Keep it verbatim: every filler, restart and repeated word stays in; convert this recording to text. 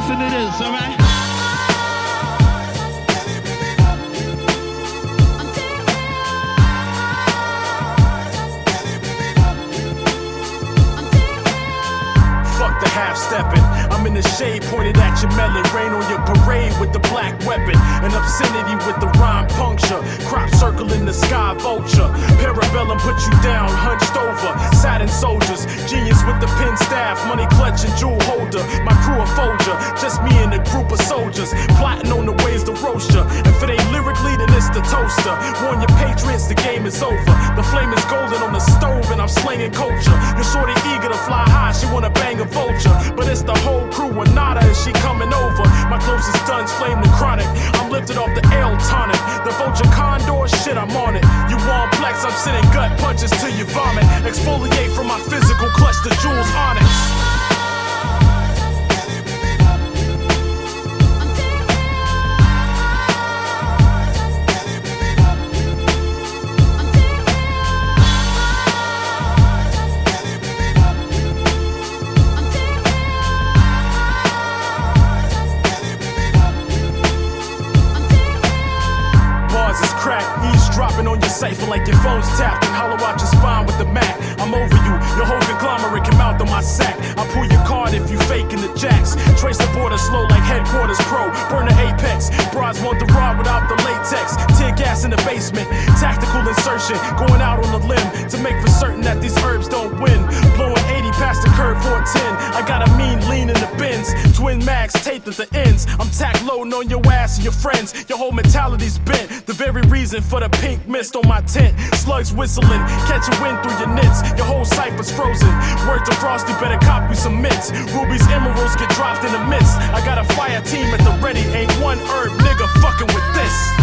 listen to this, alright? Fuck the half-stepping. I'm in the shade pointed at your melon. Rain on your parade with the black weapon. An obscenity with the rhyme puncture. Crop circle in the sky, vulture. Parabellum put you down, hunched over. Satin soldiers, genius with the pen staff. Money clutching, jewel holder. My crew a folger. Just me and a group of soldiers. Plotting on the ways to roast ya. If it ain't lyrically, then it's the toaster. Warn your patriots, the game is over. The flame is golden on the stove and I'm slinging culture. Your shorty eager to fly high, she wanna bang a vulture. But it's the whole crew, Nada, and she coming over. My closest duns flame the chronic. I'm lifted off the L tonic. The vulture condor, shit, I'm on it. You want flex, I'm sending gut punches till you vomit. Exfoliate from my physical clutch the jewels onyx. Eavesdropping on your cipher like your phone's tapped and hollow out your spine with the Mac. I'm over you, your whole conglomerate can mount on my sack. I pull your card if you faking the jacks. Trace the border slow like headquarters pro. Burn the apex. Bras want the rod without the latex. Tear gas in the basement. Tactical insertion. Going out on a limb to make for certain that these herbs don't win. Blowing eighty past the curve four ten. I got a mean lean in the bins. Twin mags taped at the ends. I'm tack loading on your ass and your friends. Your whole mentality's bent. The very reason for the pink mist on my tent. Slugs whistling, catch a wind through your knits. Your whole cipher's frozen. Word to Frosty, better cop you some mints. Rubies, emeralds get dropped in the midst. I got a fire team at the ready. Ain't one herb nigga fucking with this.